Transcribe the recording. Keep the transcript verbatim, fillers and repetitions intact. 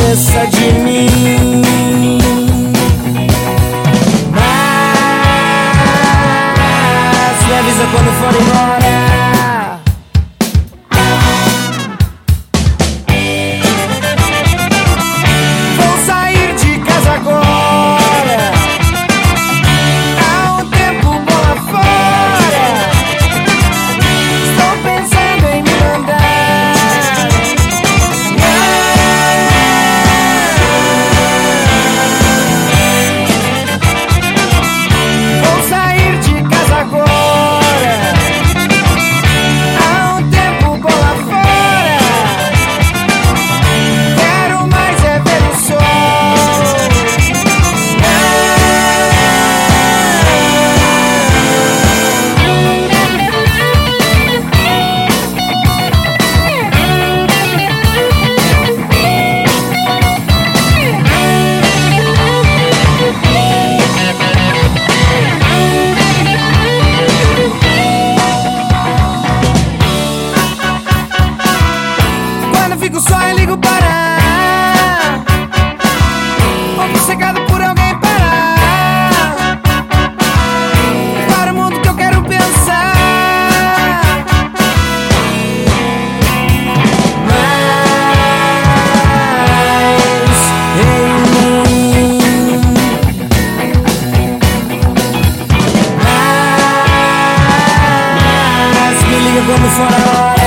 esqueça de mim. Mas me avisa quando for embora. Vou sair de casa agora. Há um tempo bom lá fora. Estou pensando em me mandar. Vou sair de casa agora. Há um tempo bom lá fora. Quero mais é ver o sol. Quando fico só eu ligo para, obcecado por alguém para, para o mundo que eu quero pensar. Mas em mim, mas me liga quando for a hora.